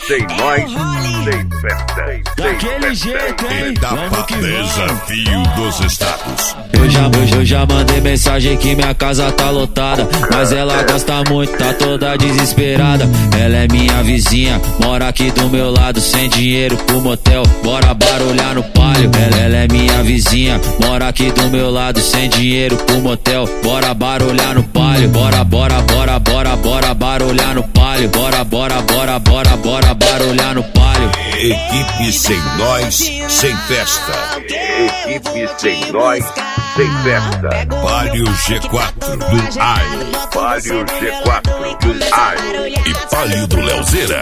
sem nós, sem festa. Daquele jeito, hein? Etapa Desafio dos Estados. Eu já mandei mensagem que minha casa tá lotada, mas ela gosta muito, tá toda desesperada. Ela é minha vizinha, mora aqui do meu lado, sem dinheiro pro motel, bora barulhar no palio. Ela é minha vizinha, mora aqui do meu lado, sem dinheiro pro motel, bora barulhar no palio. Bora barulhar no palio. Bora barulhar no palio. Equipe sem nós, sem festa. Equipe sem nós, sem festa. Palio G4 do AI. Palio G4 do AI. E Palio do Leozeira.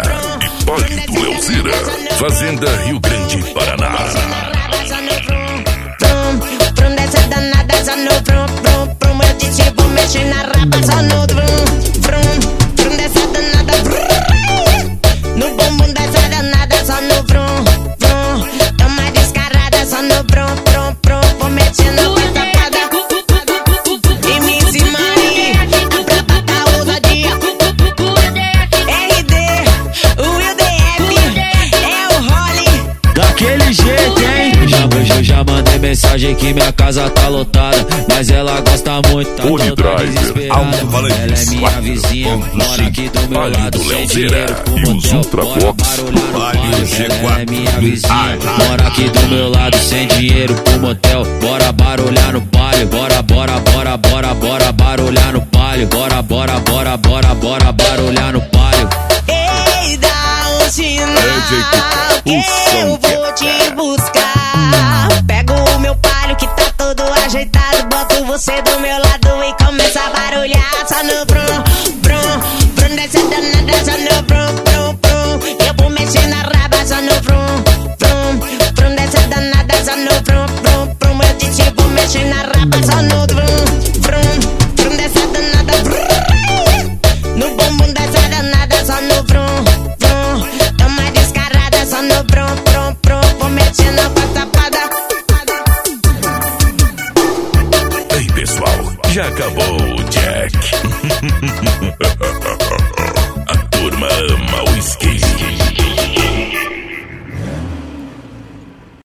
Fazenda Rio Grande, Paraná. Dessa danada, só no vrum. Eu disse, vou mexer na raba, só no vrum. Dessa danada, no bumbum dessa danada, só no vrum. Toma descarada, só no vrum. Vou mexer na patada. E me ensina aí, a braba tá ousadia. RD, o UDF, é o Rolly. Daquele jeito, hein? Eu já mandei mensagem que minha casa tá lotada, mas ela gosta muito, tá toda desesperada. Ela é minha vizinha, mora aqui do meu lado, sem dinheiro pro motel, bora barulhar no palio. Ela é minha vizinha, mora aqui do meu lado, sem dinheiro pro motel, bora barulhar no palio. Bora barulhar no palio. Bora barulhar no palio. Ei, dá um sinal que eu vou te buscar. Pego o meu palio que tá todo ajeitado, boto você do meu lado e começa a barulhar. Só no brum, dessa danada, só no brum. Eu vou mexer na raba, só no brum, dessa danada, só no brum. Eu disse, vou mexer na raba, só no brum, dessa danada, no bumbum dessa danada, só no brum. Toma descarada, só no brum. Vou mexer na patada. Ei, pessoal, já acabou o Jack. A turma ama o skate.